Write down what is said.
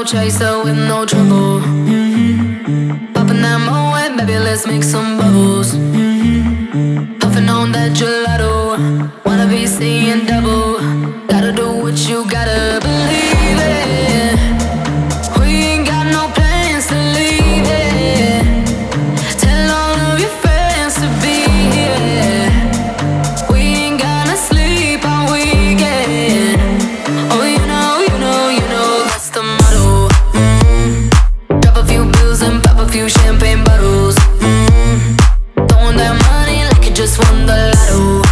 chaser with no trouble. Popping that Moet, baby, let's make some bubbles. Puffing on that gelato, wanna be seeing double. Gotta do what you gotta believe it. We ain't got no plans to leave it. Tell all of your friends to be here. We ain't gonna sleep all weekend. Oh, you know that's the motto. Drop a few bills and pop a few champagne bottles. Throwing that money like you just won the lotto.